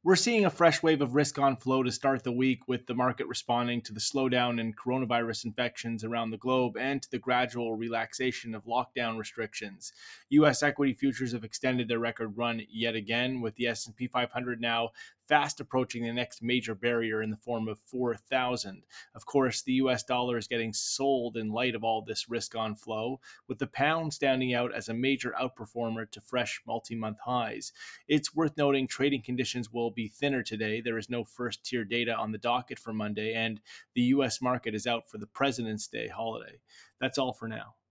We're seeing a fresh wave of risk on flow to start the week, with the market responding to the slowdown in coronavirus infections around the globe and to the gradual relaxation of lockdown restrictions. US equity futures have extended their record run yet again, with the S&P 500 now fast approaching the next major barrier in the form of 4,000. Of course, the US dollar is getting sold in light of all this risk on flow, with the pound standing out as a major outperformer to fresh multi-month highs. It's worth noting trading conditions will be thinner today. There is no first tier data on the docket for Monday, and the US market is out for the President's Day holiday. That's all for now.